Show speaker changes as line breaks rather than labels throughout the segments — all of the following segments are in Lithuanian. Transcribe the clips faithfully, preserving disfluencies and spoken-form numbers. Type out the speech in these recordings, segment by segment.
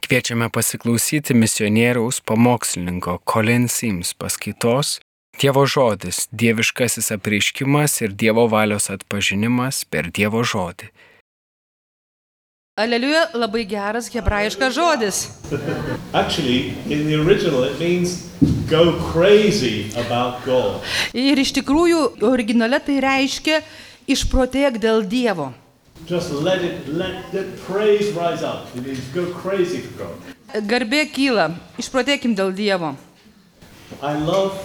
Kviečiame pasiklausyti misionieriaus pamokslininko Colin Sims paskaitos Dievo žodis, dieviškasis apreiškimas ir Dievo valios atpažinimas per Dievo žodį.
Aleliuja, labai geras hebrajiškas žodis.
Actually, in the original it means go crazy about God.
Ir iš tikrųjų originale tai reiškia išprotėk dėl Dievo.
Just let it, let the praise rise up. It means go crazy for God.
Garbė kyla, išprotėkim dėl Dievo.
I love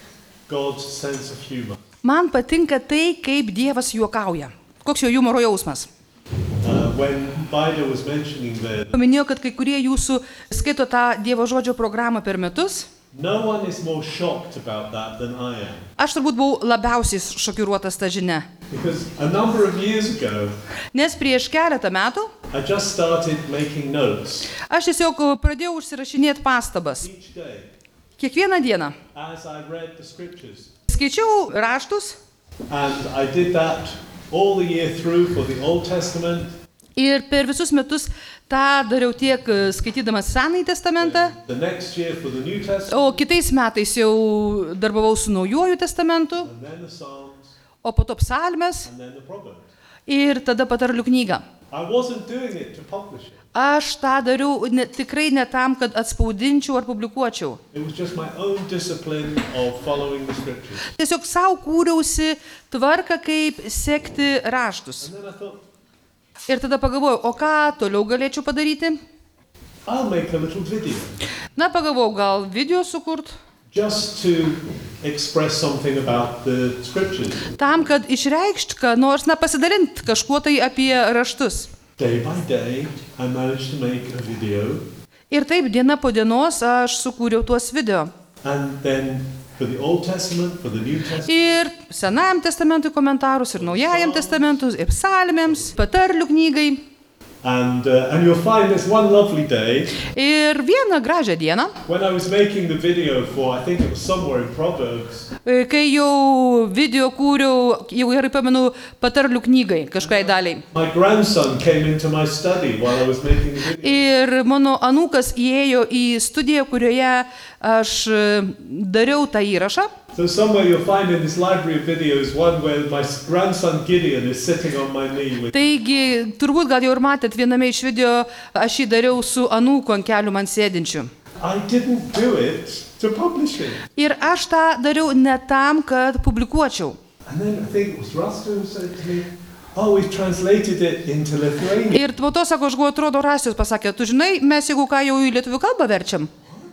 God's sense of humor.
Man patinka tai, kaip Dievas juokauja. Koks jo humoro jausmas?
Uh, when Bida was mentioning there,
Paminėjau, kad kai kurie jūsų skaito tą Dievo žodžio programą per metus.
no one is more shocked about that than I am.
Aš turbūt buvau labiausiai šokiruotas tą žinią.
Because a number of years ago,
Nes prieš keletą metų
I just started making notes
aš tiesiog pradėjau užsirašinėti pastabas.
each day
Kiekvieną dieną.
as I read the scriptures.
Skaičiau raštus
And I did that all the year through for the Old Testament,
ir per visus metus tą dariau tiek skaitydamas Senąjį testamentą,
the next year for the New Testament,
o kitais metais jau darbavau su Naujuoju testamentu,
and then the Psalms,
o po to psalmes
and then the Proverbs.
ir tada patarlių knygą.
I wasn't doing it to publish it.
Aš tą dariau ne, tikrai ne tam, kad atspaudinčiau ar publikuočiau.
It was just my own discipline of following the scriptures.
Tiesiog savo kūriausi tvarką, kaip sekti raštus.
And then I thought,
Ir tada pagalvojau, o ką toliau galėčiau padaryti?
I'll make a little video
Na, pagalvojau, gal video sukurt,
just to express something about the scriptures.
tam, kad išreikšt, ką nors, na, pasidalint kažkuo tai apie raštus.
Day by day, I managed to make a video,
Ir taip, diena po dienos aš sukūriau tuos video.
and then for the Old Testament, for the New Testament,
Ir Senajam testamentui komentarus, ir Naujajam testamentui, ir psalmėms, patarlių knygai.
and uh, and you'll find this one lovely day
Ir vieną gražią dieną,
when I was making the video for, I think it was somewhere in Proverbs,
e, kai jau video kūriau, jau gerai pamenu, patarlių knygai kažkai daliai.
my grandson came into my study while I was making the video.
Ir mano anūkas įėjo į studiją, kurioje aš e, dariau tą įrašą.
So somewhere you'll find in this library of videos one where my grandson Gideon is sitting on my knee with.
Taigi, turbūt gal jau ir matėt viename iš video, aš jį dariau su anūku ant kelių man sėdinčiu.
I didn't do it to publish it.
Ir aš tą dariau ne tam, kad publikuočiau.
And then I think it was Rusta who said to me, oh, we've translated it into Lithuanian.
Ir po to, sako, aš galvoju, atrodo, Rasius pasakė, tu žinai, mes jeigu ką jau į lietuvių kalbą verčiam.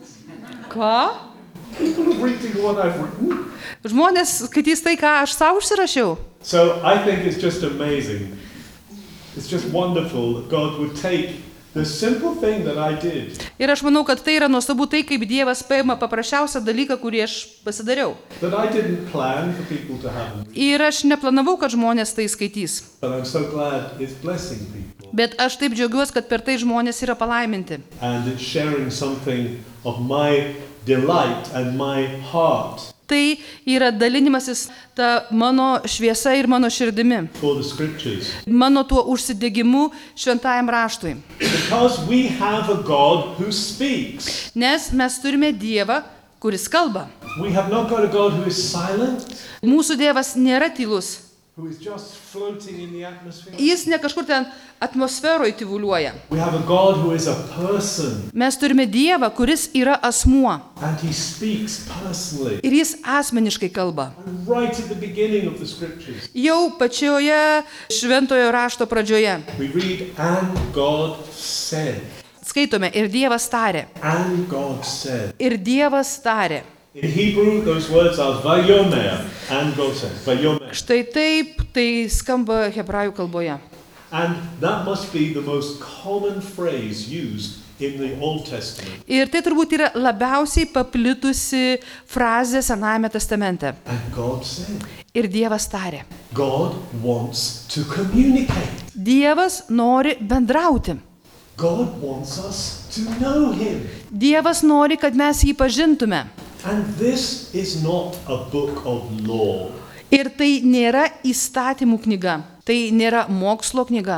Ką?
People are reading what I've written.
Žmonės skaitys tai, ką aš savo užsirašiau.
So I think it's just amazing. It's just wonderful that God would take the simple thing that I did,
Ir aš manau, kad tai yra nuostabu tai, kaip Dievas paima paprasčiausią dalyką, kurį aš pasidariau.
that I didn't plan for people to have.
Ir aš neplanavau, kad žmonės tai skaitys.
But I'm so glad it's blessing people.
Bet aš taip džiaugiuosi, kad per tai žmonės yra palaiminti.
And it's sharing something of my delight and my heart
Tai yra dalinimasis ta mano šviesa ir mano širdimi.
for the scriptures.
Mano tuo užsidegimu šventajam raštui.
Because we have a God who speaks.
Nes mes turime Dievą, kuris kalba.
We have not got a God who is silent,
Mūsų Dievas nėra tylus.
who is just floating in the atmosphere.
Jis ne kažkur ten atmosferoje tyvuliuoja.
We have a God who is a person,
Mes turime Dievą, kuris yra asmuo.
and he speaks personally.
Ir jis asmeniškai kalba.
And right at the beginning of the scriptures,
Jau pačioje šventojo rašto pradžioje.
we read, and God said,
Skaitome, ir Dievas tarė.
and God said.
Ir Dievas tarė.
In Hebrew, those words are vayomer, and God said, vayomer.
Štai taip tai skamba hebrajų kalboje.
And that must be the most common phrase used in the Old Testament.
Ir tai turbūt yra labiausiai paplitusi frazė Senajame testamente.
And God said,
Ir Dievas tarė.
God wants to communicate.
Dievas nori bendrauti.
God wants us to know him.
Dievas nori, kad mes jį pažintume.
And this is not a book of law.
Ir tai nėra įstatymų knyga. Tai nėra mokslo knyga.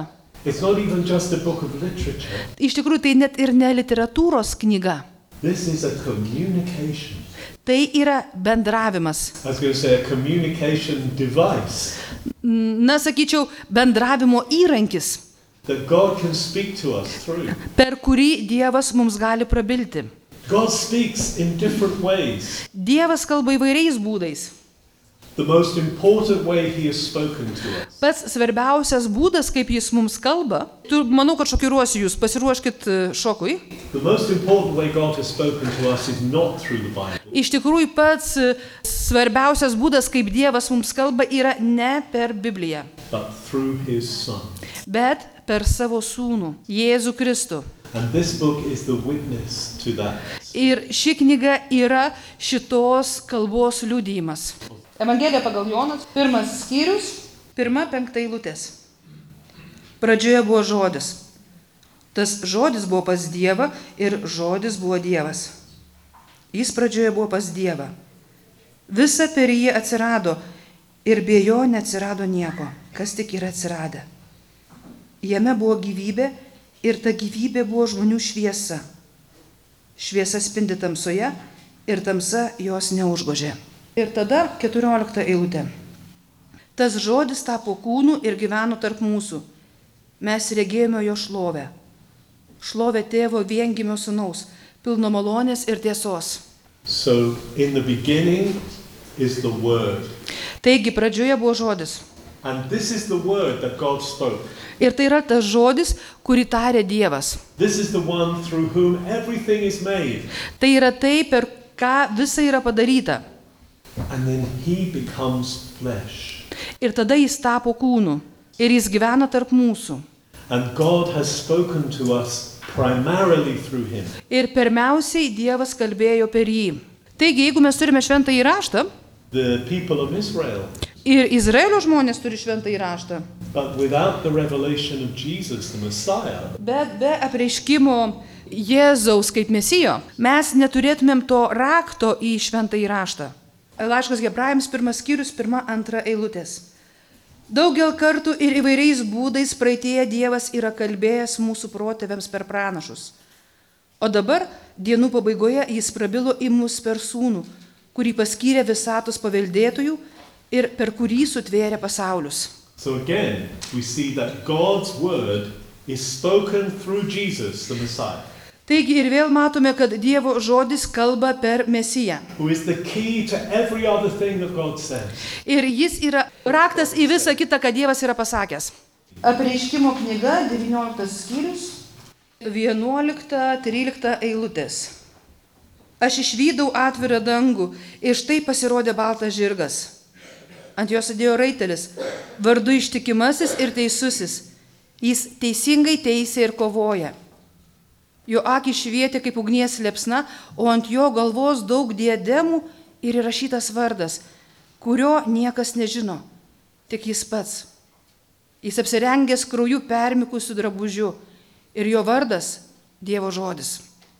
It's not even just a book of literature.
Iš tikrųjų, tai net ir ne literatūros knyga.
This is a communication.
Tai yra bendravimas.
I was going to say a communication device.
Na, sakyčiau, bendravimo įrankis,
That God can speak to us through.
per kurį Dievas mums gali prabilti.
God speaks in different ways.
Dievas kalba įvairiais būdais.
The most important way he has spoken to us.
Pats svarbiausias būdas, kaip jis mums kalba, tu, manau, kad šokiruosiu jūs, pasiruoškit e, šokui.
The most important way God has spoken to us is not through the Bible,
Iš tikrųjų, pats e, svarbiausias būdas, kaip Dievas mums kalba, yra ne per Bibliją,
but through his Son.
bet per savo sūnų, Jėzų Kristų.
And this book is the witness to that.
Ir ši knyga yra šitos kalbos liudijimas. Evangelija pagal Jonas, pirmas skyrius, pirma penkta eilutės. Pradžioje buvo žodis. Tas žodis buvo pas Dievą ir žodis buvo Dievas. Jis pradžioje buvo pas Dievą. Visa per jį atsirado ir be jo neatsirado nieko, kas tik yra atsiradę. Jame buvo gyvybė ir ta gyvybė buvo žmonių šviesa. Šviesa spindi tamsoje ir tamsa jos neužgožė. Ir tada keturiolikta eilutė. Tas žodis tapo kūnu ir gyveno tarp mūsų. Mes regėjome jo šlovę. Šlovę tėvo viengimio sūnaus, pilno malonės ir tiesos.
So in the beginning is the word.
Taigi pradžioje buvo žodis.
And this is the word that God spoke.
Ir tai yra tas žodis, kurį tarė Dievas.
This is the one through whom everything is made.
Tai yra tai, per ką visa yra padaryta.
And then he becomes flesh.
Ir tada jis tapo kūnu. Ir jis gyvena tarp mūsų.
And God has spoken to us primarily through him.
Ir pirmiausiai Dievas kalbėjo per jį. Taigi, jeigu mes turime šventąjį raštą,
The people of Israel.
ir Izraelio žmonės turi šventąjį raštą,
But without the revelation of Jesus, the Messiah,
bet be apreiškimo Jėzaus kaip Mesijo, mes neturėtumėm to rakto į šventąjį raštą. Laiškas Hebrajams, pirmas skyrius, pirma, antra eilutės. Daugel kartų ir įvairiais būdais praeityje Dievas yra kalbėjęs mūsų protėviams per pranašus. O dabar, dienų pabaigoje, jis prabilo į mus per sūnų, kurį paskyrė visatos paveldėtojų ir per kurį sutvėrė pasaulius.
so again, we see that God's word is spoken through Jesus, the Messiah,
Taigi ir vėl matome, kad Dievo žodis kalba per Mesiją.
who is the key to every other thing that God says.
Ir jis yra raktas į visą kitą, ką Dievas yra pasakęs. Apreiškimo knyga, devynioliktas skyrius, vienuolikta trylikta eilutės. Aš išvydau atvirą dangų ir štai pasirodė baltas žirgas. Ant jo sėdėjo raitelis, vardu ištikimasis ir teisusis. Jis teisingai teisė ir kovoja. Jo akys švietė kaip ugnies liepsna, o ant jo galvos daug diademų ir įrašytas vardas, kurio niekas nežino, tik jis pats. Jis apsirengęs krauju permikusiu drabužiu ir jo vardas Dievo žodis.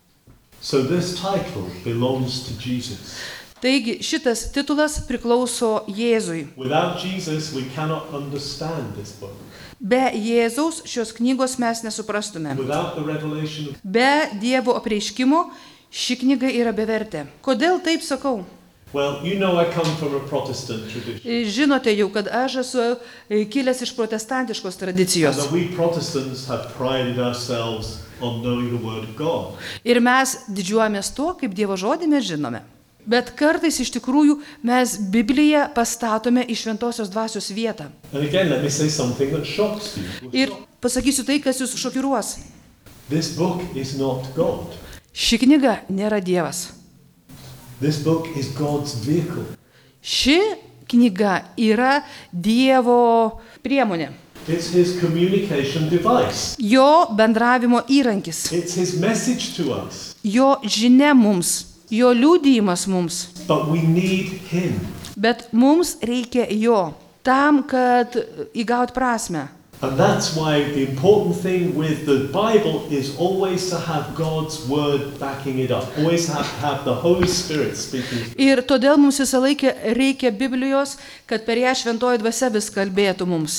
So this title belongs to Jesus.
Taigi šitas titulas priklauso Jėzui.
Without Jesus, we cannot understand this book.
Be Jėzaus šios knygos mes nesuprastume.
Without the revelation of...
Be Dievo apreiškimo ši knyga yra bevertė. Kodėl taip sakau?
Well, you know I come from a Protestant tradition.
Žinote jau, kad aš esu kilęs iš protestantiškos
And
tradicijos.
that we Protestants have prided ourselves on knowing the word of God.
Ir mes didžiuojamės tuo, kaip Dievo žodį mes žinome. Bet kartais iš tikrųjų mes Bibliją pastatome į šventosios dvasios vietą.
And again, let me say something that shocks you.
Ir pasakysiu tai, kas jūs šokiruos.
This book is not God.
Ši knyga nėra Dievas.
This book is God's vehicle.
Ši knyga yra Dievo priemonė.
It's his communication device.
Jo bendravimo įrankis.
It's his message to us.
Jo žinia mums. Jo liudijimas mums.
But we need him.
Bet mums reikia jo tam, kad įgaut prasme.
And that's why the important thing with the Bible is always to have God's word backing it up. Always have to have the Holy Spirit speaking.
Ir todėl mums visą laiką reikia Biblijos, kad per ją šventoji dvasia vis kalbėtų mums.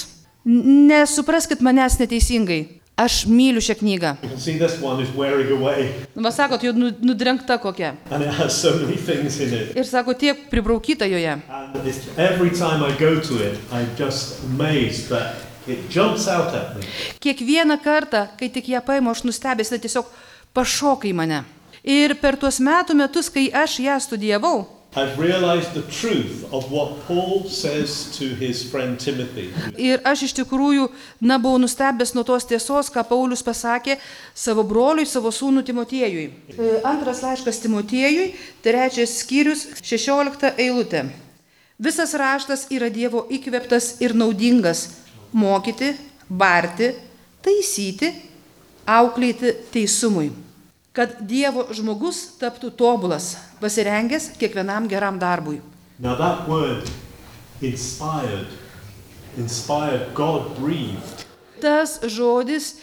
Nesupraskit manęs neteisingai. Aš myliu šią knygą.
You can see this one is wearing away,
Va sakot, jau nu- nudrengta kokia.
and it has so many things in it.
Ir sako, tiek pribraukyta joje.
And it's, every time I go to it, I'm just amazed that it jumps out at me.
Kiekvieną kartą, kai tik ją paimu, aš nustebęs, tai tiesiog pašoka į mane. Ir per tuos metų metus, kai aš ją studijavau,
I've realized the truth of what Paul says to his friend Timothy.
ir aš iš tikrųjų, na, buvau nustebęs nuo tos tiesos, ką Paulius pasakė savo broliui, savo sūnų Timotiejui. E, Antras laiškas Timotiejui, trečias skyrius, šešiolikta eilutė. Visas raštas yra Dievo įkvėptas ir naudingas mokyti, barti, taisyti, auklėti teisumui, kad Dievo žmogus taptų tobulas, pasirengęs kiekvienam geram darbui.
Now that word, inspired, inspired, God breathed.
Tas žodis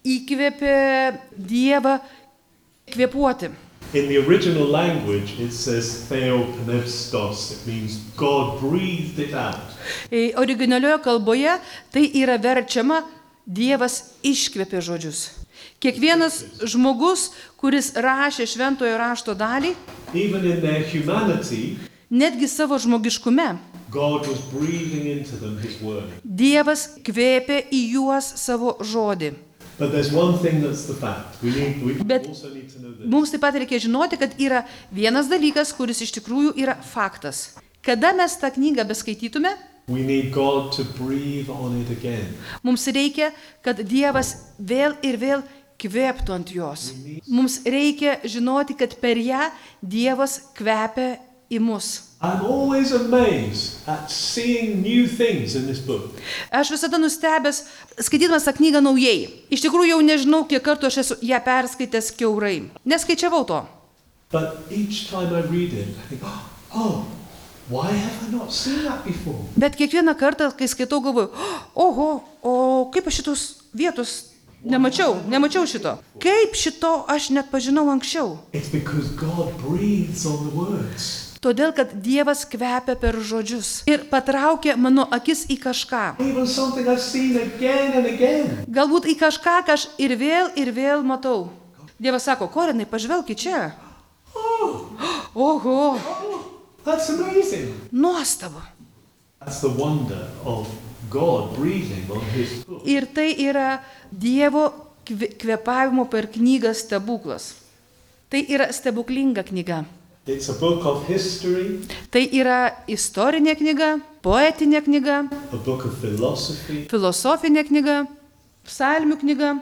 įkvėpė Dievą kvėpuoti.
In the original language, it says theopneustos. It means God breathed it out.
E, Originalioje kalboje tai yra verčiama Dievas iškvėpė žodžius. Kiekvienas žmogus, kuris rašė šventojo rašto dalį,
Even in their humanity,
netgi savo žmogiškume,
God was breathing into them his word.
Dievas kvėpė į juos savo žodį.
But there's one thing that's the fact. We need, we
Bet
also need to know this.
Mums taip pat reikia žinoti, kad yra vienas dalykas, kuris iš tikrųjų yra faktas. Kada mes tą knygą beskaitytume,
We need God to breathe on it again.
mums reikia, kad Dievas vėl ir vėl kvėptų ant jos. Mums reikia žinoti, kad per ją Dievas kvepia į mus.
I'm always amazed at seeing new things in this book.
Aš visada nustebęs, skaitydamas tą knygą naujai. Iš tikrųjų jau nežinau, kiek kartų aš esu ją perskaitęs kiaurai. Neskaičiavau to.
But each time I read it, I think, oh, why have I not seen that before?
Bet kiekvieną kartą, kai skaitau, galvoju, oho, o kaip aš šitos vietos nemačiau, nemačiau šito. Kaip šito aš net pažinau anksčiau.
It's because God breathes on the words.
Todėl, kad Dievas kvepia per žodžius ir patraukia mano akis į kažką.
Even something I've seen again and again.
Galbūt į kažką, ką aš ir vėl, ir vėl matau. Dievas sako, Korinai, pažvelk į čia.
Oh,
Oho,
that's amazing.
nuostabu.
That's the wonder of God breathing on his book.
Ir tai yra Dievo kve- kvėpavimo per knygą stebuklas. Tai yra stebuklinga knyga.
It's a book of history,
Tai yra istorinė knyga, poetinė knyga,
a book of philosophy.
filosofinė knyga, psalmių knyga.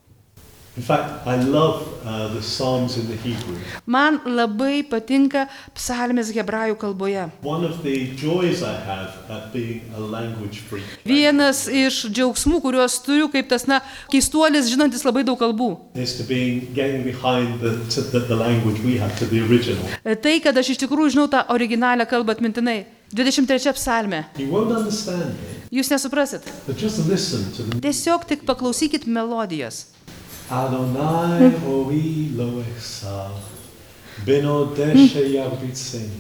In fact, I love uh, the Psalms in the Hebrew.
Man labai patinka psalmės hebrajų kalboje.
One of the joys I have at being a language freak
Vienas iš džiaugsmų, kuriuos turiu, kaip tas, na, keistuolis, žinantis labai daug kalbų.
is to being getting behind the, to the, the language we have, to the original.
Tai, kad aš iš tikrųjų žinau tą originalią kalbą atmintinai. dvidešimt trečia psalmė.
You won't understand it,
Jūs nesuprasit.
but just listen to the
Tiesiog tik paklausykit melodijos.
Adonai hoi lo echsa, beno deshe yabritzeni,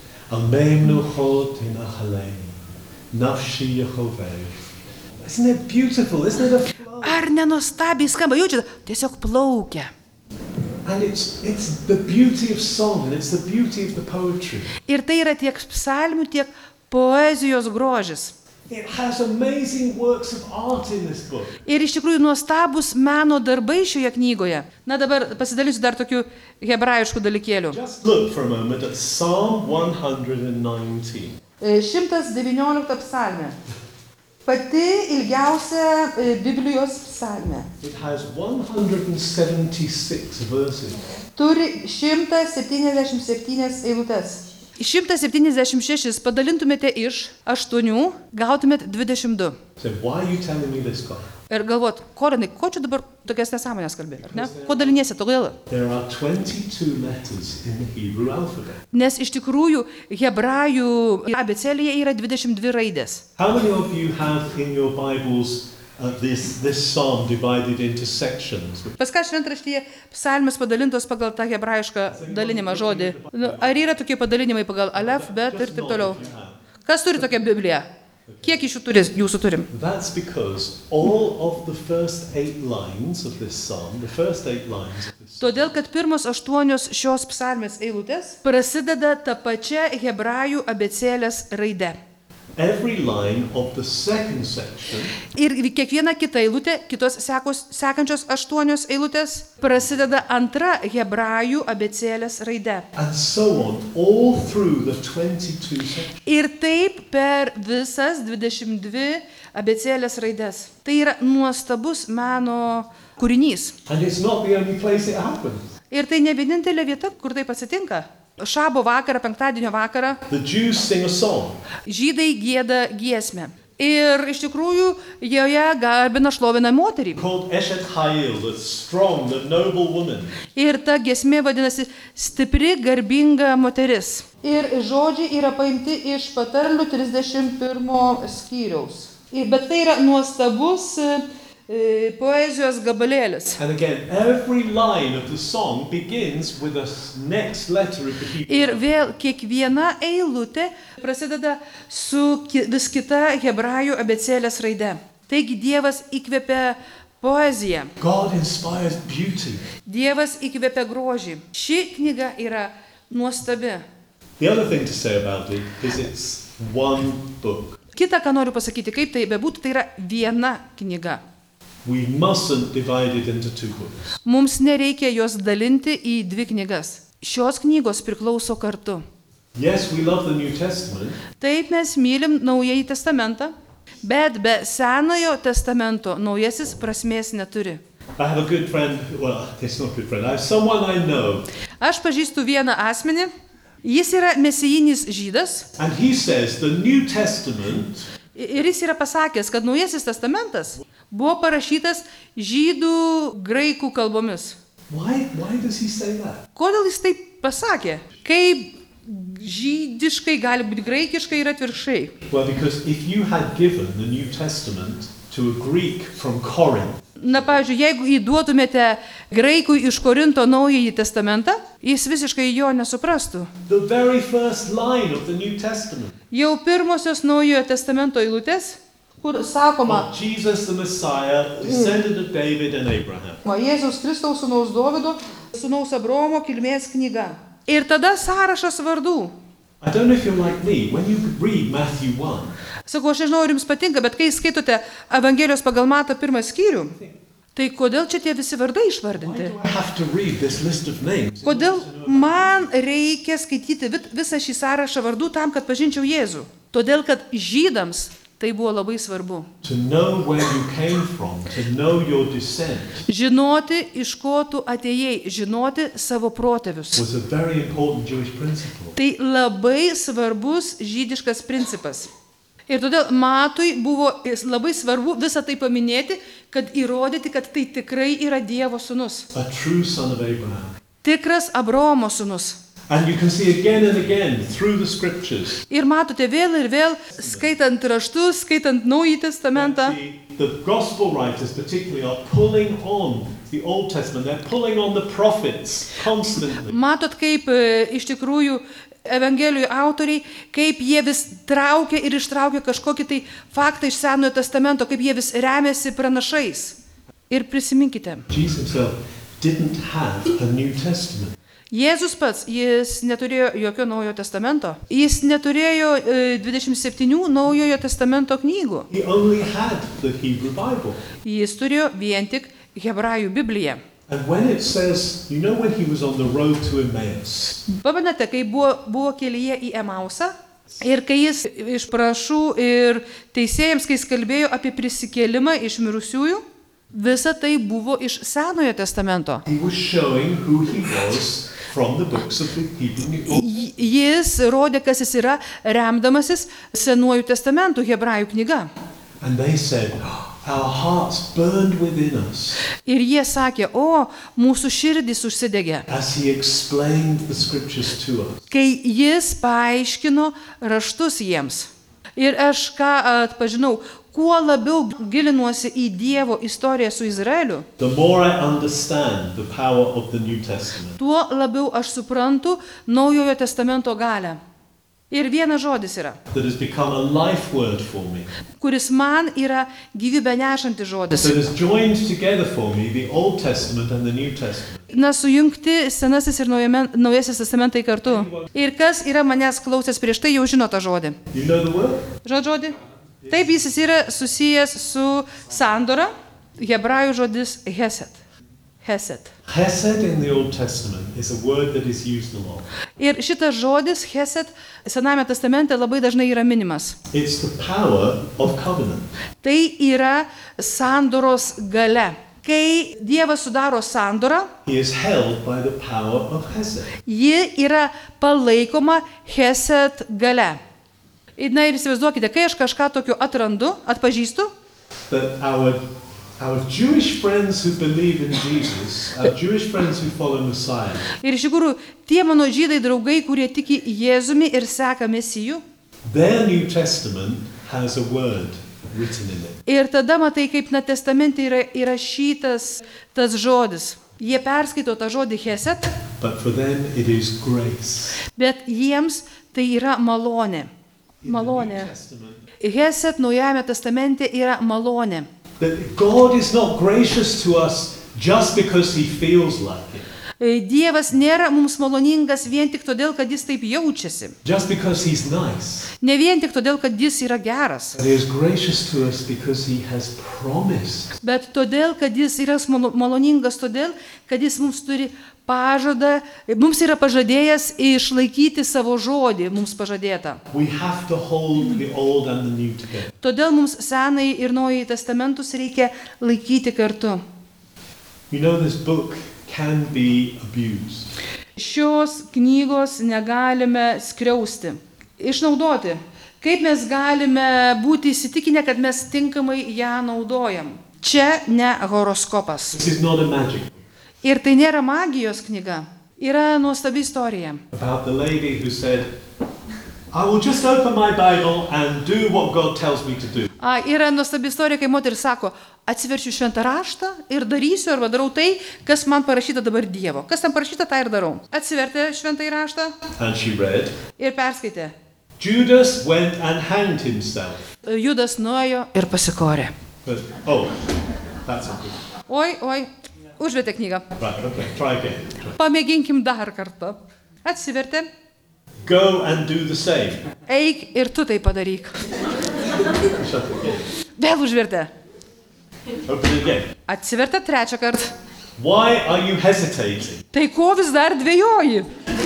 amemnu chod in achalei, nafshi Yehovah. Isn't it beautiful? Isn't it a flow?
Ar nenuostabiai skamba? Jaučiate, tiesiog plaukia.
And it's, it's the beauty of song and it's the beauty of the poetry.
Ir tai yra tiek psalmių, tiek poezijos grožis.
It has amazing works of art in this book.
Ir iš tikrųjų nuostabus meno darbai šioje knygoje. Na dabar pasidalysiu dar tokių hebrajiškų dalykėlių.
Just look for a moment at Psalm one hundred nineteen.
šimtas devyniolikta psalmė. Pati ilgiausia e, Biblijos psalmė.
It has one hundred seventy-six verses.
Turi šimtas septyniasdešimt septynias eilutes. šimtas septyniasdešimt šešis padalintumėte iš aštuonių, gautumėt dvidešimt du.
So why are you telling me this, God?
Ir galvot, Korinai, ko čia dabar tokias nesąmonės kalbė, ar ne? Ko daliniesi, todėl?
There are twenty-two letters in the Hebrew alphabet.
Nes iš tikrųjų hebrajų abėcėlėje yra dvidešimt dvi raidės.
How many of you have in your Bibles uh, this, this psalm divided into sections?
Pas ką šventraštyje psalmės padalintos pagal tą hebrajišką dalinimą žodį? Nu, ar yra tokie padalinimai pagal alef, bet ir taip toliau? Kas turi tokią Bibliją? Kiek iš jų turi, jūsų turim?
That's because all of the first eight lines of this psalm, the first eight lines of this psalm,
Todėl, kad pirmos aštuonios šios psalmės eilutės prasideda tą pačią hebrajų abėcėlės raidę.
every line of the second section
Ir kiekviena kita eilutė, kitos sekos, sekančios aštuonios eilutės prasideda antra hebrajų abėcėlės raide.
and so on, all through the twenty-two sections.
Ir taip per visas dvidešimt dvi abėcėlės raides. Tai yra nuostabus meno kūrinys.
And it's not the only place it happens.
Ir tai ne vienintelė vieta, kur taip atsitinka. Šabo vakarą, penktadienio vakarą,
The Jews sing a song,
žydai gieda giesmę. Ir iš tikrųjų joje garbina šlovina moterį.
called Eshet Chayil, the strong, the noble woman.
Ir ta giesmė vadinasi stipri, garbinga moteris. Ir žodžiai yra paimti iš patarlių trisdešimt pirmo skyriaus. Ir- Bet tai yra nuostabus e, poezijos gabalėlis.
And again, every line of the song begins with the s- next letter of the Hebrew.
Ir vėl kiekviena eilutė prasideda su ki- vis kita hebrajų abėcėlės raide. Taigi Dievas įkvepia poeziją.
God inspires beauty.
Dievas įkvepia grožį. Ši knyga yra nuostabi.
The other thing to say about it is it's one book.
Kita, ką noriu pasakyti, kaip tai bebūtų, tai yra viena knyga.
We mustn't divide it into two books.
Mums nereikia jos dalinti į dvi knygas. Šios knygos priklauso kartu.
Yes, we love the New Testament,
Taip mes mylim Naująjį testamentą, bet be Senojo testamento Naujasis prasmės neturi.
I have a good friend, well, it's not a good friend, I have someone I know,
Aš pažįstu vieną asmenį, jis yra mesijinis žydas
and he says the New Testament
ir jis yra pasakęs, kad Naujasis testamentas buvo parašytas žydų graikų kalbomis.
Why, why does he say that?
Kodėl jis taip pasakė? Kaip žydiškai gali būti graikiškai ir atvirkščiai?
Well, because if you had given the New Testament to a Greek from Corinth,
Na, pavyzdžiui, jeigu įduotumėte graikui iš Korinto Naująjį testamentą, jis visiškai jo nesuprastų.
the very first line of the New Testament,
Jau pirmosios Naujojo testamento eilutės, kur sakoma,
of Jesus the Messiah, descendant of David and Abraham.
Jėzaus Kristaus sūnaus Dovydo, sūnaus Abromo kilmės knyga. Ir tada sąrašas vardų.
I don't know if you're like me, when you read Matthew one,
Sakau, aš nežinau, ar jums patinka, bet kai skaitote Evangelijos pagal Matą pirmą skyrių, tai kodėl čia tie visi vardai
why
išvardinti?
do I have to read this list of names?
Kodėl man reikia skaityti vi- visą šį sąrašą vardų tam, kad pažinčiau Jėzų? Todėl, kad žydams tai buvo labai svarbu.
To know where you came from, to know your descent,
Žinoti, iš ko tu atėjai, žinoti savo protėvius.
was a very important Jewish principle.
Tai labai svarbus žydiškas principas. Ir todėl Matui buvo labai svarbu visą tai paminėti, kad įrodyti, kad tai tikrai yra Dievo sūnus.
A true son of Abraham.
Tikras Abraomo sūnus.
And you can see again and again through the scriptures,
Ir matote vėl ir vėl, skaitant raštus, skaitant Naująjį testamentą,
the, the gospel writers particularly are pulling on the Old Testament. They're pulling on the prophets constantly.
matot, kaip e, iš tikrųjų Evangelijų autoriai, kaip jie vis traukia ir ištraukia kažkokį tai faktą iš Senojo testamento, kaip jie vis remiasi pranašais. Ir prisiminkite,
Jesus himself didn't have a New Testament.
Jėzus pats, jis neturėjo jokio Naujojo testamento. Jis neturėjo e, dvidešimt septynių Naujojo testamento knygų.
He only had the Hebrew Bible.
Jis turėjo vien tik Hebrajų Bibliją.
And when it says, you know when he was on the road to Emmaus,
Pamenate, kai buvo, buvo kelyje į Emausą ir kai jis iš prašų ir teisėjams, kai jis kalbėjo apie prisikėlimą iš mirusiųjų, visa tai buvo iš Senojo testamento.
he was showing who he was from the books of the Hebrew New
J- Jis rodė, kas jis yra, remdamasis Senuoju testamentu, Hebrajų knyga.
And they said, our hearts burned within us
Ir jie sakė, o, mūsų širdys užsidegė,
as he explained the scriptures to us.
kai jis paaiškino raštus jiems. Ir aš ką atpažinau, kuo labiau gilinuosi į Dievo istoriją su Izraeliu,
The more I understand the power of the New Testament.
tuo labiau aš suprantu Naujojo testamento galę. Ir vienas žodis yra,
that has become a life word for me,
kuris man yra gyvybę nešantis žodis.
that has joined together for me the Old Testament and the New Testament.
Na, sujungti Senasis ir naujame- Naujasis testamentai kartu. Ir kas yra manęs klausęs prieš tai, jau žino tą žodį.
You know the word?
Žod žodį? Taip, jis yra susijęs su sandora, hebrajų žodis hesed. Hesed.
Chesed in the Old Testament is a word that is used a lot.
Ir šitas žodis hesed Sename testamente labai dažnai yra minimas.
It's the power of covenant.
Tai yra sandoros gale. Kai Dievas sudaro sandorą,
He is held by the power of Chesed.
ji yra palaikoma hesed gale. Na ir įsivaizduokite, kai aš kažką tokio atrandu, atpažįstu,
That our, our Jewish friends who believe in Jesus, our Jewish friends who follow Messiah,
ir iš tikrųjų tie mano žydai draugai, kurie tiki Jėzumi ir seka Mesijų,
their New Testament has a word written in it.
ir tada matai, kaip na testamente yra įrašytas tas žodis. Jie perskaito tą žodį hesed,
But for them it is grace.
bet jiems tai yra malonė.
In the New
Malonė.
Testament,
Hesed Naujajame testamente yra malonė.
that God is not gracious to us just because he feels like it,
Dievas nėra mums maloningas vien tik todėl, kad jis taip jaučiasi.
just because he's nice.
Ne vien tik todėl, kad jis yra geras,
But he is gracious to us because he has promised.
bet todėl, kad jis yra malo- maloningas todėl, kad jis mums turi pažadą, mums yra pažadėjęs išlaikyti savo žodį, mums pažadėtą.
We have to hold the old and the new together.
Todėl mums Senąjį ir Naująjį testamentus reikia laikyti kartu.
You know, this book can be abused.
Šios knygos negalime skriausti, išnaudoti. Kaip mes galime būti įsitikinę, kad mes tinkamai ją naudojam? Čia ne horoskopas.
This is not a magic book.
Ir tai nėra magijos knyga. Yra nuostabi istorija.
About the lady who said, I will just open my Bible and do what God tells me to do.
A, yra nuostabi istorija, kai moteris sako, atsiverčiu šventą raštą ir darysiu arba darau tai, kas man parašyta dabar Dievo. Kas tam parašyta, tą ir darau. Atsivertė šventąjį raštą
And she read,
ir perskaitė.
Judas went and hanged himself.
Judas nuėjo ir pasikorė.
But, oh, that's not good.
Oi, oi, užvietė knygą.
Right, okay, try again. Try.
Pamėginkim dar kartą. Atsivertė.
Go and do the same.
Eik ir tu tai padaryk.
Shut it again.
Vėl užvertė.
Open it again.
Atsivertė trečią kartą.
Why are you hesitating?
Tai ko vis dar dvėjoji?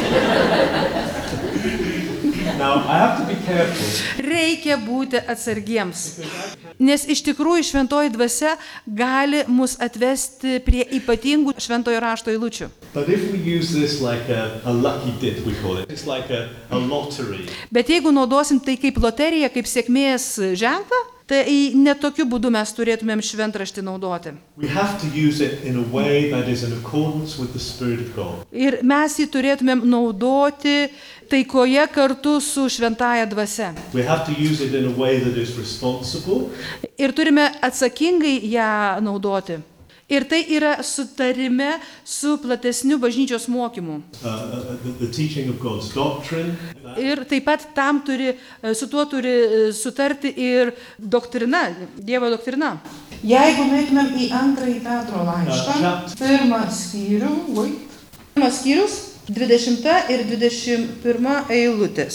Now, I have to be careful.
Reikia būti atsargiems. Nes iš tikrųjų šventoji dvasia gali mus atvesti prie ypatingų šventojo rašto eilučių.
But if we use this like a, a lucky dip, we call it, it's like a, a lottery.
Bet jeigu naudosim tai kaip loterija, kaip sėkmės ženklą, tai netokiu būdu mes turėtumėm šventraštį naudoti.
We have to use it in a way that is in accordance with the Spirit of God.
Ir mes jį turėtumėm naudoti taikoje kartu su šventaja dvasia.
We have to use it in a way that is responsible.
Ir turime atsakingai ją naudoti. Ir tai yra sutarime su platesniu bažnyčios mokymu.
Uh, uh, the, the teaching of God's doctrine.
Ir taip pat tam turi, su tuo turi sutarti ir doktrina, Dievo doktrina. Jeigu nueitumėm į antrąjį Petro laišką, pirmą skyrių, oi, pirmas skyrius, dvidešimta ir dvidešimt pirma eilutės.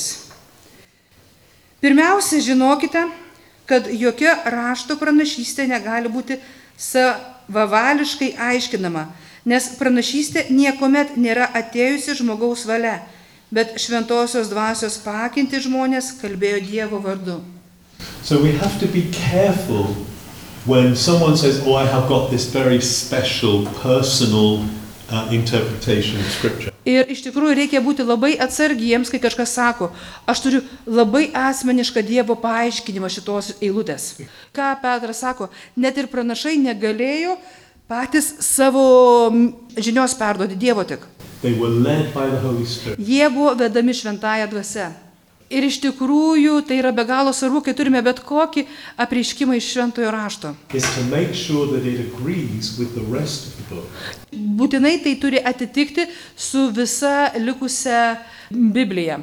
Pirmiausia, žinokite, kad jokia rašto pranašystė negali būti savavališkai aiškinama, nes pranašystė niekuomet nėra atėjusi žmogaus valia, bet šventosios dvasios pakinti žmonės kalbėjo Dievo vardu.
So we have to be careful when someone says, oh, I have got this very special, personal uh, interpretation of Scripture.
Ir iš tikrųjų reikia būti labai atsargiems, kai kažkas sako, aš turiu labai asmenišką Dievo paaiškinimą šitos eilutės. Ką Petras sako, net ir pranašai negalėjo patys savo žinios perduoti Dievo tik.
They were led by the Holy Spirit.
Jie buvo vedami šventąja dvasia. Ir iš tikrųjų tai yra be galo svarbu, kai turime bet kokį apreiškimą iš šventojo rašto.
Is to make sure that it agrees with the rest of the book.
Būtinai tai turi atitikti su visa likusia Biblija.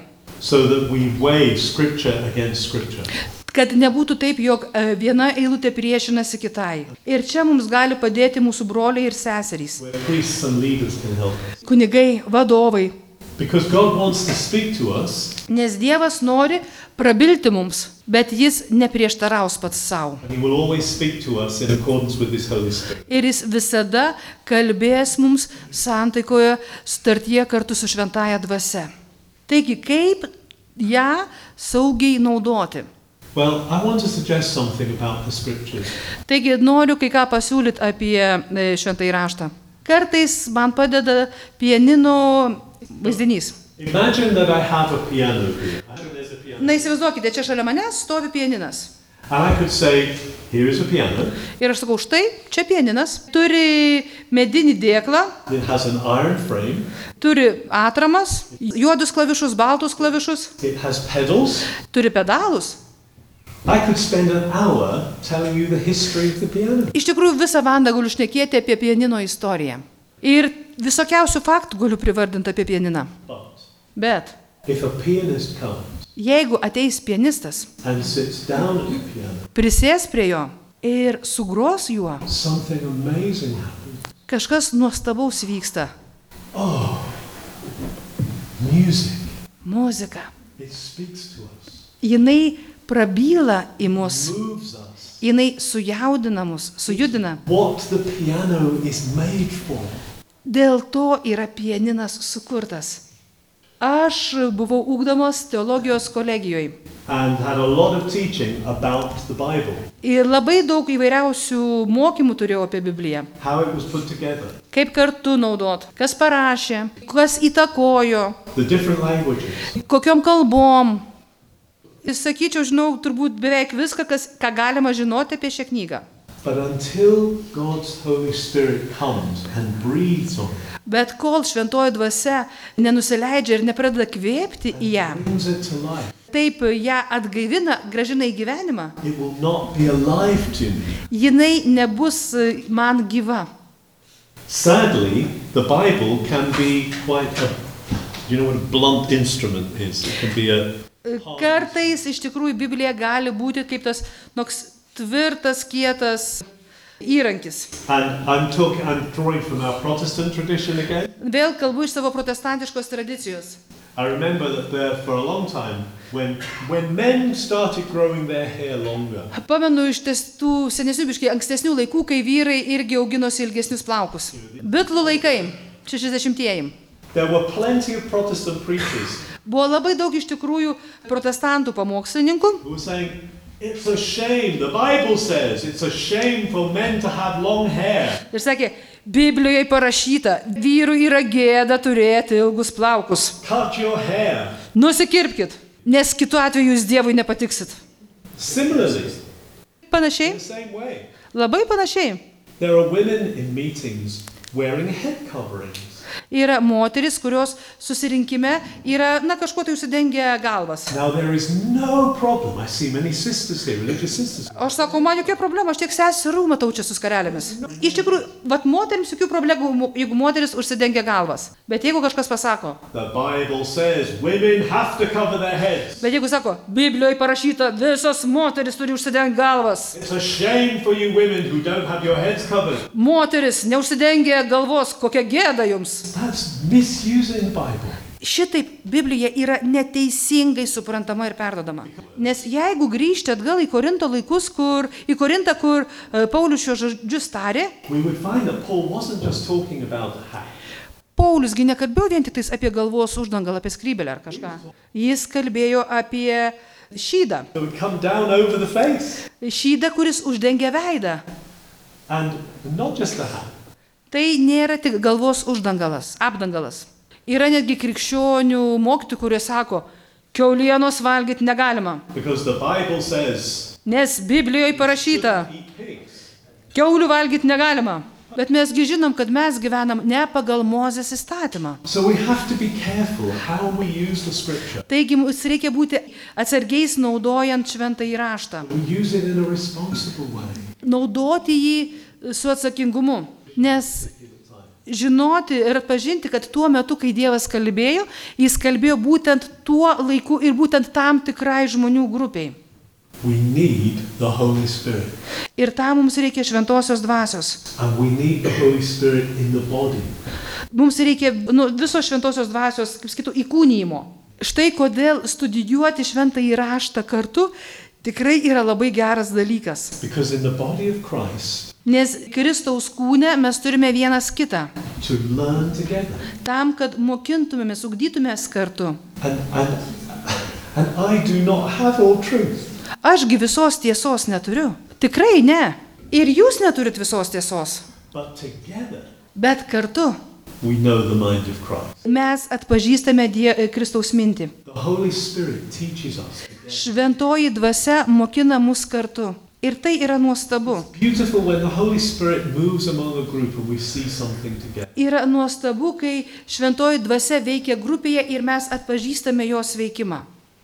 so that we weigh Scripture against Scripture.
Kad nebūtų taip, jog e, viena eilutė priešinasi kitai. Ir čia mums gali padėti mūsų broliai ir seserys.
Where priests and leaders can help us.
Kunigai, vadovai.
Because God wants to speak to us.
Nes Dievas nori prabilti mums, bet jis neprieštaraus pats savo.
And He will always speak to us in accordance with His Holy Spirit.
Ir jis visada kalbės mums santaikoje sutartyje kartu su šventąja dvasia. Taigi, kaip ją saugiai naudoti?
Well, I want to suggest something about the Scriptures.
Taigi, noriu kai ką pasiūlyti apie e, šventąjį raštą. Kartais man padeda pianino vaizdinys.
Imagine that I have a piano here. There's a piano.
Na, įsivaizduokite, čia šalia manęs stovi pianinas.
And I could say, here is a piano.
Ir aš sakau, štai, čia pianinas. Turi medinį dėklą,
It has an iron frame.
turi atramas, juodus klavišus, baltus klavišus,
It has pedals.
turi pedalus.
I could spend an hour telling you the history of the piano.
Iš tikrųjų, visą valandą galiu šnekėti apie pianino istoriją. Ir visokiausių faktų galiu privardinti apie pianiną.
But
Bet
if a pianist comes
jeigu ateis pianistas,
and sits down at the piano,
prisės prie jo ir sugros juo,
something amazing happens.
kažkas nuostabaus vyksta.
Oh, music.
Muzika.
It speaks to us,
Jinai prabyla į mus,
moves us.
jinai sujaudina mus, sujudina.
What the piano is made for.
Dėl to yra pianinas sukurtas. Aš buvau ugdomos teologijos kolegijoje.
And had a lot of teaching about the Bible,
Ir labai daug įvairiausių mokymų turėjau apie Bibliją.
how it was put together,
Kaip kartu naudot, kas parašė, kas įtakojo,
the different languages.
kokiom kalbom. Ir sakyčiau, žinau, turbūt beveik viską, kas, ką galima žinoti apie šią knygą.
But until God's Holy Spirit comes and breathes on it,
Bet kol šventoji dvasia nenusileidžia ir nepradeda kvėpti į ją,
brings it to life,
taip ją atgaivina, gražina į gyvenimą,
it will not be alive to me.
jinai nebus e, man gyva.
Sadly, the Bible can be quite a, you know what a blunt instrument is? It can be a,
E, Kartais iš tikrųjų Biblija gali būti kaip tas toks tvirtas, kietas įrankis.
and I'm talking, I'm drawing from our Protestant tradition again.
Vėl kalbu iš savo protestantiškos tradicijos.
I remember that there for a long time, when, when men started growing their hair longer,
Pamenu iš ties tų senesnių, biškai ankstesnių laikų, kai vyrai irgi auginosi ilgesnius plaukus. Bitlų laikai, šešiasdešimtieji.
there were plenty of Protestant preachers
Buvo labai daug iš tikrųjų protestantų pamokslininkų,
who were saying, it's a shame, the Bible says, it's a shame for men to have long hair.
ir sakė, Biblijoje parašyta, vyrui yra gėda turėti ilgus plaukus.
Cut your hair.
Nusikirpkit, nes kitu atveju jūs Dievui nepatiksit.
Similarly, in
Panašiai,
the same way,
labai panašiai.
there are women in meetings wearing head coverings.
Yra moteris, kurios susirinkime yra, na, kažkuo tai užsidengę galvas.
Now there is no problem. I see many sisters here, religious sisters.
O aš sakau, man jokia problema, aš tiek seserų matau čia su skarelėmis. Iš tikrųjų, vat moterims jokių problemų, jeigu moteris užsidengia galvas. Bet jeigu kažkas pasako,
The Bible says women have to cover their heads.
bet jeigu sako, Biblijoje parašyta, visos moteris turi užsidengti galvas.
It's a shame for you women who don't have your heads covered.
Moteris neužsidengia galvos, kokia gėda jums.
That's misusing the Bible.
Šitaip Biblija yra neteisingai suprantama ir perdodama. Nes jeigu grįžti atgal į Korinto laikus, kur, į Korintą, kur e, Paulius šios žodžius tarė,
We would find that Paul wasn't just talking about the hat.
Pauliusgi nekalbėjo vien tik tais apie galvos uždangalą, apie skrybelę ar kažką. Jis kalbėjo apie šydą.
It would come down over the face.
Šydą, kuris uždengia veidą.
And not just the hat.
Tai nėra tik galvos uždangalas, apdangalas. Yra netgi krikščionių mokytojų, kurie sako, kiaulienos valgyti negalima.
Because the Bible says,
Nes Biblijoje parašyta,
eat pigs.
kiaulių valgyti negalima. Bet mesgi žinom, kad mes gyvenam ne pagal Mozės įstatymą.
So we have to be careful how we use the scripture.
Taigi mums reikia būti atsargiais naudojant šventąjį raštą.
We use it in a responsible way.
Naudoti jį su atsakingumu. Nes žinoti ir atpažinti, kad tuo metu, kai Dievas kalbėjo, jis kalbėjo būtent tuo laiku ir būtent tam tikrai žmonių grupiai.
We need the Holy Spirit.
Ir tam mums reikia šventosios dvasios.
And we need the Holy Spirit in the body.
Mums reikia nu, visos šventosios dvasios, kaip sakytų, įkūnymo. Štai kodėl studijuoti šventąjį raštą kartu tikrai yra labai geras dalykas.
Because in the body of Christ,
Nes Kristaus kūne mes turime vienas kitą.
to learn together.
Tam, kad mokintumėmės, ugdytumės kartu.
And, and, and I do not have all truth.
Ašgi visos tiesos neturiu. Tikrai ne. Ir jūs neturit visos tiesos.
But together,
Bet kartu
we know the mind of Christ.
mes atpažįstame Die- Kristaus mintį.
The Holy Spirit teaches us.
Šventoji dvasia mokina mus kartu. Ir tai yra nuostabu.
Beautiful when the Holy Spirit moves among a group and we see something together.
Yra nuostabu, kai šventoji dvasia veikia grupėje ir mes atpažįstame jos veikimą.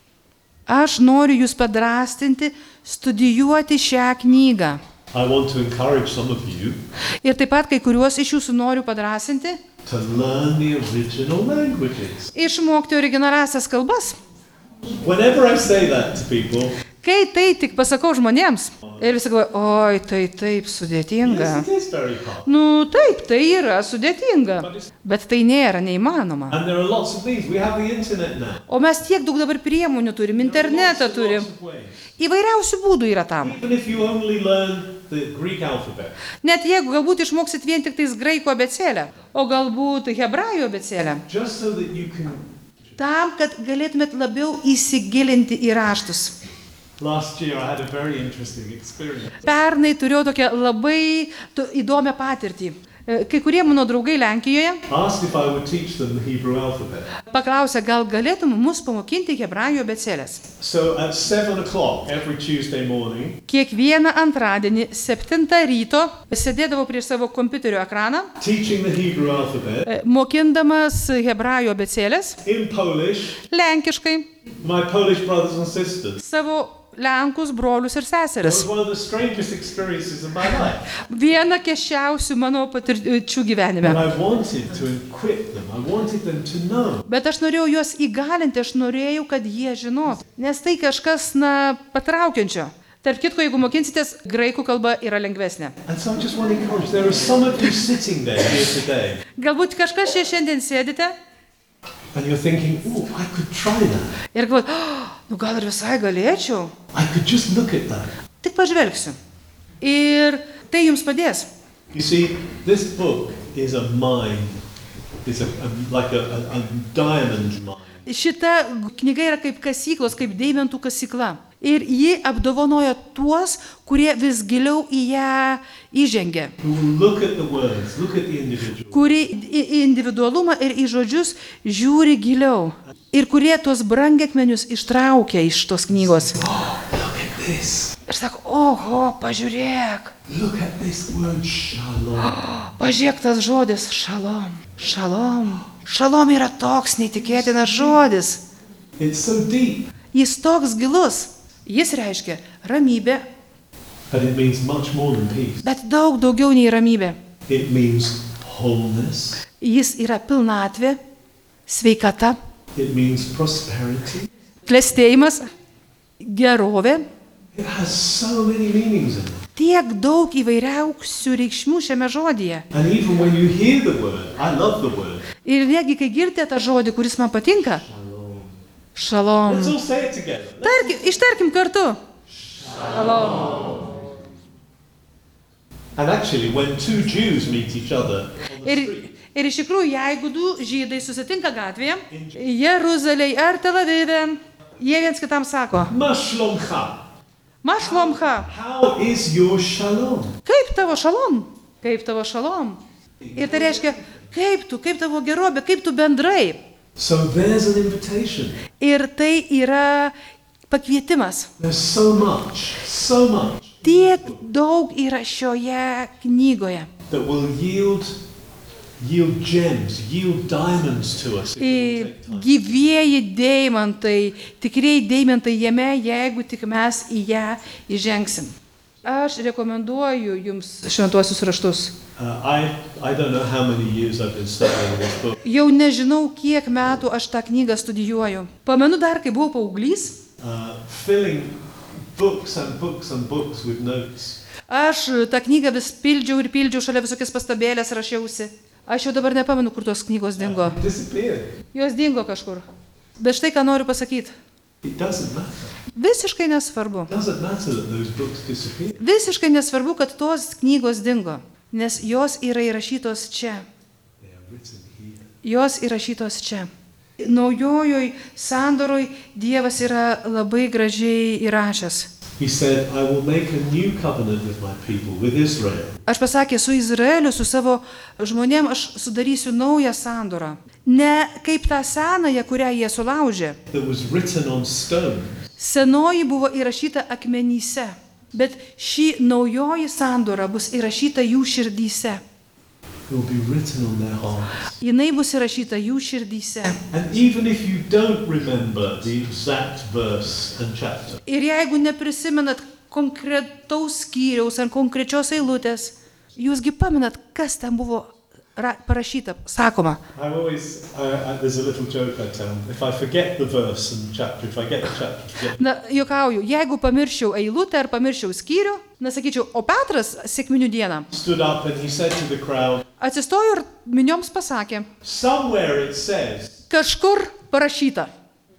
Aš noriu jūs padrastinti, studijuoti šią knygą.
I want to encourage some of you
Ir taip pat kai kuriuos iš jūsų noriu padrasinti,
to learn the original languages.
išmokti originaliasias kalbas.
Whenever I say that to people,
Kai tai tik pasakau žmonėms, ir visi galvoja, oi, tai taip sudėtinga.
yes, it is very hard.
Nu, taip, tai yra sudėtinga, bet tai nėra neįmanoma.
And there are lots of these. We have the internet now.
O mes tiek daug dabar priemonių turim, internetą
Lots and
turim.
lots of ways.
Įvairiausių būdų yra tam.
Even if you only learn the Greek alphabet,
Net jeigu galbūt išmoksit vien tik tais graikų abėcėlę, o galbūt hebrajų abėcėlę,
just so that you can.
tam, kad galėtumėt labiau įsigilinti į raštus.
Last year I had a very interesting experience.
Pernai turėjau tokią labai tu, įdomią patirtį. E, Kai kurie mano draugai Lenkijoje
Asked if I would teach them the Hebrew alphabet.
paklausė, gal galėtum mus pamokinti hebrajų abėcėlės.
So at seven o'clock every Tuesday morning,
Kiekvieną antradienį, septintą ryto, sėdėdavau prieš savo kompiuterio ekraną,
teaching the Hebrew alphabet
e, mokindamas hebrajų abėcėlės,
in Polish,
lenkiškai,
my Polish brothers and sisters.
savo lenkus, brolius ir
It
seseris.
was one of the strangest experiences of my life.
Viena kešiausių mano patirčių gyvenime.
And I wanted to equip them. I wanted them to know.
Bet aš norėjau juos įgalinti, aš norėjau, kad jie žinotų. Nes tai kažkas, na, patraukiančio. Tarp kitko, jeigu mokinsitės, graikų kalba yra lengvesnė.
And so I just want to encourage. There are some of you sitting there here today,
Galbūt kažkas čia šiandien sėdite
and you're thinking, "Oh, I could try that.
ir galvojate, oh, nu gal ir visai galėčiau.
I could just look at that."
Tik pažvelgsiu. Ir tai jums padės.
You see, this book is a mine. It's a, a like a, a, a diamond mine.
Šita knyga yra kaip kasyklos, kaip deimentų kasykla. Ir ji apdovanoja tuos, kurie vis giliau į ją įžengia.
Who will look at the words, look at the individual,
Kuri į į individualumą ir į žodžius žiūri giliau. Ir kurie tuos brangakmenius ištraukia iš tos knygos.
look at this.
Ir sako, oho, pažiūrėk.
Look at this word shalom.
Pažiūrėk tas žodis šalom. Šalom. Šalom yra toks neįtikėtinas žodis.
It's so deep,
Jis toks gilus. Jis reiškia ramybę,
but it means much more than peace.
bet daug daugiau nei ramybė.
It means wholeness.
Jis yra pilnatvė, sveikata,
It means prosperity.
klestėjimas, gerovė.
It has so many meanings in it.
Tiek daug įvairiausių reikšmių šiame žodyje.
And even when you hear the word, I love the word.
Ir netgi, kai girdite tą žodį, kuris man patinka, šalom.
Let's all say it together.
Tarki, ištarkim kartu. Šalom.
And actually, when two Jews meet each other on the
Ir,
street,
ir iš tikrųjų, jeigu du žydai susitinka gatvėje, Jeruzalėje ar Tel Avive, jie viens kitam sako,
Ma shlomcha.
mašlomcha,
How is your shalom?
kaip tavo šalom, kaip tavo šalom. Ir tai reiškia, kaip tu, kaip tavo gerovė, kaip tu bendrai.
So there's an invitation.
Ir tai yra pakvietimas.
There's so much, so much
Tiek daug yra šioje knygoje.
that will yield, yield gems, yield diamonds to us. If we
I
take time.
gyvieji deimantai, tikrieji deimantai jame, jeigu tik mes į ją įžengsim. Aš rekomenduoju jums šventuosius raštus.
Uh, I, I don't know how many years I've been studying this book.
Jau nežinau, kiek metų aš tą knygą studijuoju. Pamenu dar, kai buvau paauglys,
Uh, filling books and books and books with notes.
aš tą knygą vis pildžiau ir pildžiau, šalia visokias pastabėlės rašiausi. Aš jau dabar nepamenu, kur tos knygos dingo.
It disappeared.
Jos dingo kažkur. Bet štai ką noriu pasakyti.
It doesn't matter.
Visiškai nesvarbu.
It doesn't matter that those books disappeared.
Visiškai nesvarbu, kad tos knygos dingo. Nes jos yra įrašytos čia.
They are written here.
Jos įrašytos čia. Naujojoj sandoroj Dievas yra labai gražiai įrašęs.
He said, I will make a new covenant with my people, with Israel.
Aš pasakė, su Izraeliu, su savo žmonėm aš sudarysiu naują sandorą. Ne kaip tą senąją, kurią jie sulaužė.
That was written on stone.
Senoji buvo įrašyta akmenyse, bet ši naujoji sandora bus įrašyta jų širdyse.
It will be written on their hearts.
Jinai bus įrašyta jų širdyse.
And even if you don't remember the exact verse and chapter,
Ir jeigu neprisimenat konkretaus skyriaus ar konkrečios eilutės, jūsgi pamenat, kas ten buvo ra- parašyta, sakoma.
I always, uh, there's a little joke I tell. If I forget the verse and chapter, if I get the chapter, forget.
Na, juokauju, jeigu pamirščiau eilutę ar pamirščiau skyrių, na sakyčiau, o Petras sekminių dieną
Stood up and he said to the crowd,
atsistojo ir minioms pasakė,
somewhere it says,
kažkur parašyta.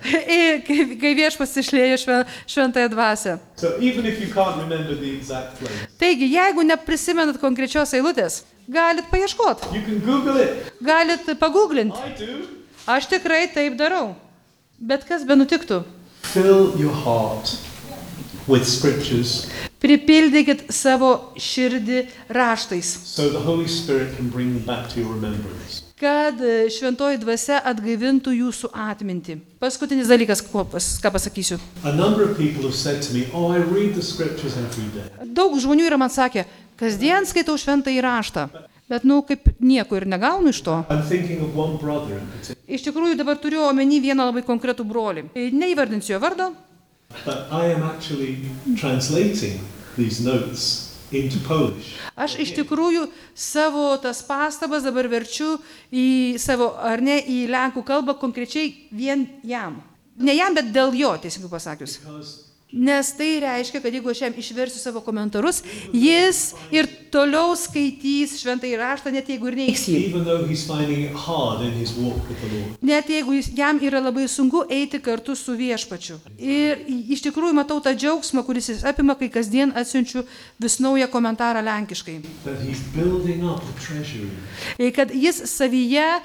Ir kai, kai Viešpats išliejo šven- šventąją dvasią.
so even if you can't remember the exact place,
Taigi, jeigu neprisimenat konkrečios eilutės, galit paieškot,
you can Google it.
galit paguglinti.
I do.
Aš tikrai taip darau. Bet kas be nutiktų?
Fill your heart with scriptures
Pripildykit savo širdį raštais,
so the Holy Spirit can bring them back to your remembrance.
kad šventoji dvasia atgaivintų jūsų atmintį. Paskutinis dalykas, ko pas- ką pasakysiu.
A number of people have said to me, oh, I read the scriptures every day.
Daug žmonių yra man sakę, kasdien skaitau šventąjį raštą, bet, nu, kaip nieko ir negaunu iš to.
I'm thinking of one brother in particular.
Iš tikrųjų, dabar turiu omeny vieną labai konkretų brolį. Neįvardinsiu jo vardo,
But I am actually translating these notes into Polish.
aš iš tikrųjų savo tas pastabas dabar verčiu į savo, ar ne, į lenkų kalbą konkrečiai vien jam. Ne jam, bet dėl jo, teisingai pasakius.
Because
Nes tai reiškia, kad jeigu aš jam išversiu savo komentarus, jis ir toliau skaitys šventąjį raštą, net jeigu ir neiks jį.
even though he's finding it hard in his walk with the Lord,
Net jeigu jis, jam yra labai sunku eiti kartu su Viešpačiu. Ir iš tikrųjų matau tą džiaugsmą, kuris jis apima, kai kasdien atsiunčiu vis naują komentarą lenkiškai.
that he's building up a treasury.
Ir kad jis savyje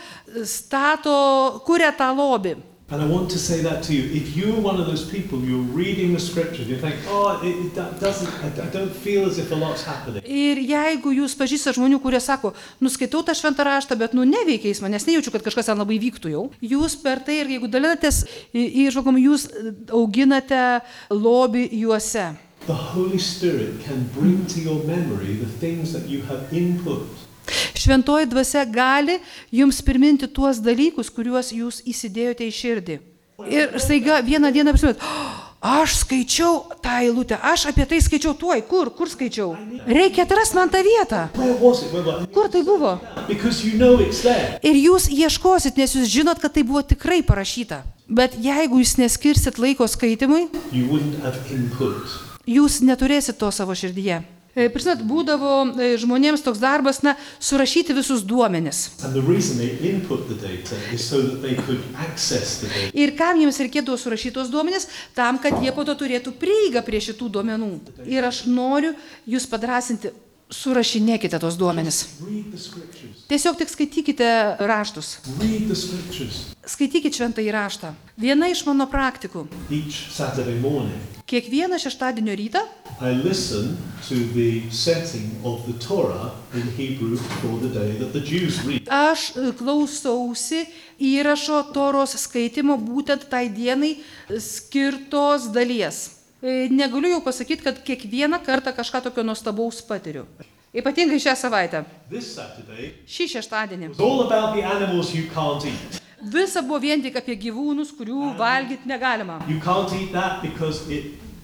stato, kuria tą lobį.
And I want to say that to you. If you're one of those people, you're reading the scriptures, you think, oh, it, it that doesn't, I, I don't feel as if a lot's happening.
Ir jeigu jūs pažįstate žmonių, kurie sako, nuskaitau tą šventą raštą, bet nu neveikia jis man, nes nejaučiu, kad kažkas ten labai vyktų jau. Jūs per tai ir jeigu dalinatės įžvalgom, jūs auginate lobį juose.
The Holy Spirit can bring to your memory the things that you have input.
Šventoji dvasia gali jums priminti tuos dalykus, kuriuos jūs įsidėjote į širdį. Ir staiga vieną dieną prisimėt, oh, aš skaičiau tą eilutę, aš apie tai skaičiau tuoj, kur, kur skaičiau. Reikia atrasti man tą vietą.
Where was it? Where was it?
Kur tai buvo?
Because you know it's there.
Ir jūs ieškosit, nes jūs žinot, kad tai buvo tikrai parašyta. Bet jeigu jūs neskirsit laiko skaitimui,
You wouldn't have input.
jūs neturėsit to savo širdyje. E, Prisimėt, būdavo e, žmonėms toks darbas, na, surašyti visus duomenis.
And the reason they input the data is so that they could access the data.
Ir kam jiems reikėdavo surašyti tos duomenis? Tam, kad jie po to turėtų prieigą prie šitų duomenų. Ir aš noriu jūs padrasinti, surašinėkite tos duomenis.
Read the scriptures.
Tiesiog tik skaitykite raštus.
Read the scriptures.
Skaitykite šventąjį raštą. Viena iš mano praktikų.
Each Saturday morning,
Kiekvieną šeštadienio rytą
I listen to the setting of the Torah in Hebrew for the day that the Jews read.
aš e, klausausi įrašo Toros skaitimo būtent tai dienai skirtos dalies. E, Negaliu jau pasakyti, kad kiekvieną kartą kažką tokio nuostabaus patiriu. Ypatingai šią savaitę.
This Saturday
Šį šeštadienį.
was all about the animals you can't eat.
Visa buvo vien tik apie gyvūnus, kurių valgyti negalima.
You can't eat that because it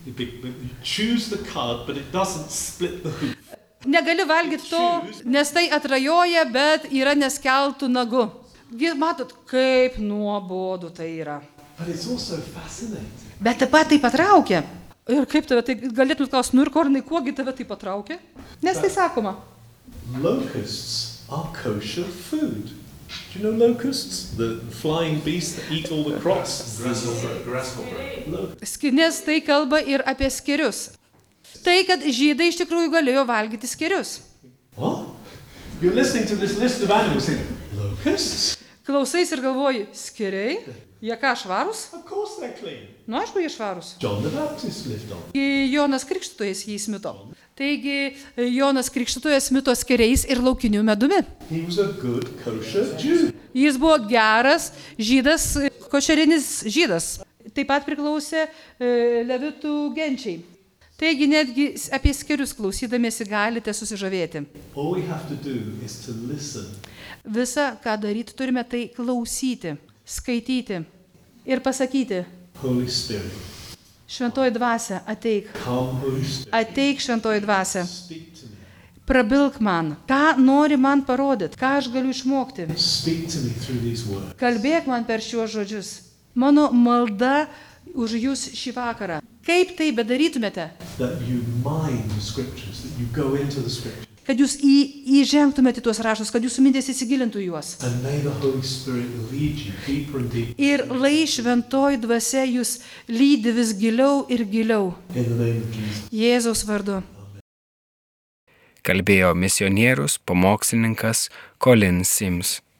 You big- you choose the cud, but it doesn't split the hoof.
Negali valgyti to, nes tai atrajoja, bet yra neskeltų nagu. Gi matot, kaip nuobodu tai yra.
But it's also fascinating.
Bet taip pat tai patraukia. Ir kaip tave, tai galėtum klausti, nu ir kornai, kuogi tave tai patraukia? Nes tai sakoma.
Locusts are kosher food. Do you know locusts? The flying beasts that eat all the crops?
Grasshopper. Grasshopper.
Locusts.
Nes tai kalba ir apie skerius. Tai, kad žydai iš tikrųjų galėjo valgyti skerius.
What? You're listening to this list of animals saying, locusts?
Klausais ir galvoji, skeriai? Jie ką, švarūs?
Of course they're clean.
Nu, aišku, jie švarūs.
John the Baptist lived on.
Jonas Krikštytojas jį smito. Taigi, Jonas Krikštytojas smito skeriais ir laukiniu medumi.
He was a good kosher Jew.
Jis buvo geras žydas, košerinis žydas. Taip pat priklausė e, levitų genčiai. Taigi, netgi apie skerius klausydamiesi galite susižavėti.
All we have to do is to listen.
Visa, ką daryti turime, tai klausyti, skaityti ir pasakyti,
Holy Spirit,
šventoji dvasia, ateik,
come, Holy Spirit,
ateik šventoji dvasia,
speak to me.
prabilk man, ką nori man parodyti, ką aš galiu išmokti.
Speak to me through these words.
Kalbėk man per šiuos žodžius. Mano malda už jūs šį vakarą. Kaip tai bedarytumėte,
That you mind the scriptures, that you go into the scriptures.
kad jūs į, įžengtumėte tuos raštus, kad jūsų mintis įsigilintų į juos.
And may the Holy Spirit lead you deeper and deeper.
Ir lai šventoji dvasia jūs lydi vis giliau ir giliau.
In the name of Jesus.
Jėzaus vardu.
Kalbėjo misionierius, pamokslininkas Colin Sims.